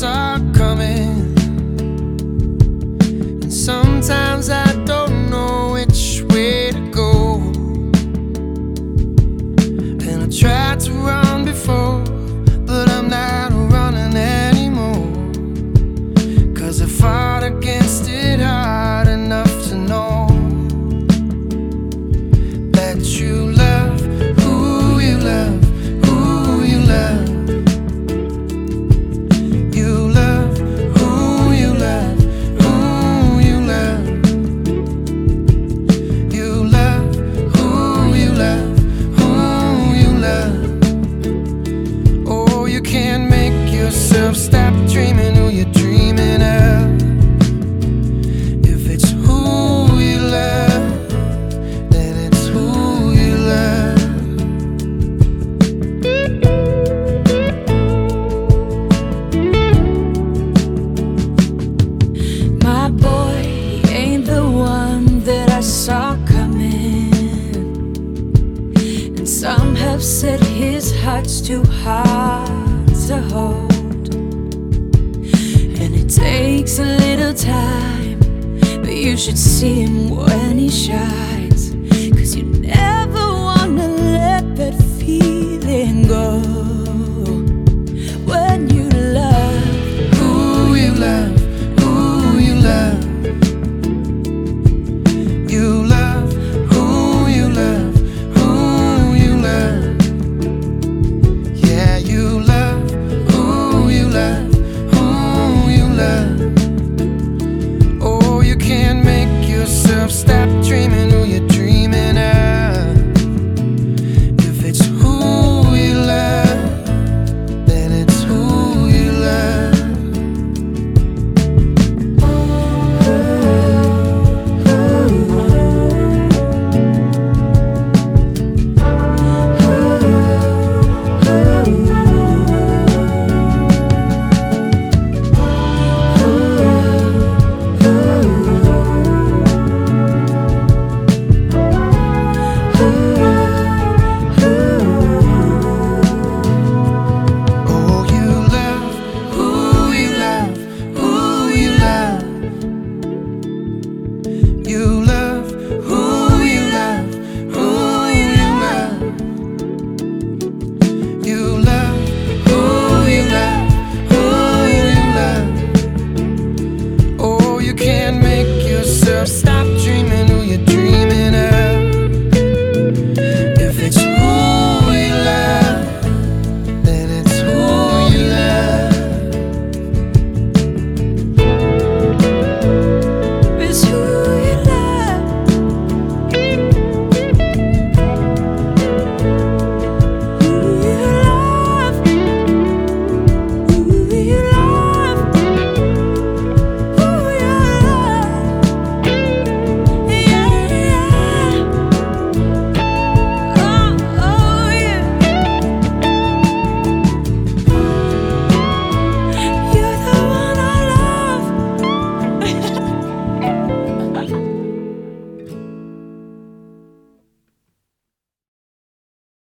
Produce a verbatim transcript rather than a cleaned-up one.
saw coming, and sometimes I don't know which way to go. And I tried to run before, but I'm not running anymore, 'cause I fought against it hard enough to know that you love who you love, who you love. You love who you love, who you love. You love who you love, who you love. Oh, you can't make yourself stop dreaming who you're dreaming of. If it's who you love, then it's who you love. My boy, he ain't the one that I saw coming, and some have said his heart's too hard to hold, and it takes a little time, but you should see him when he shines.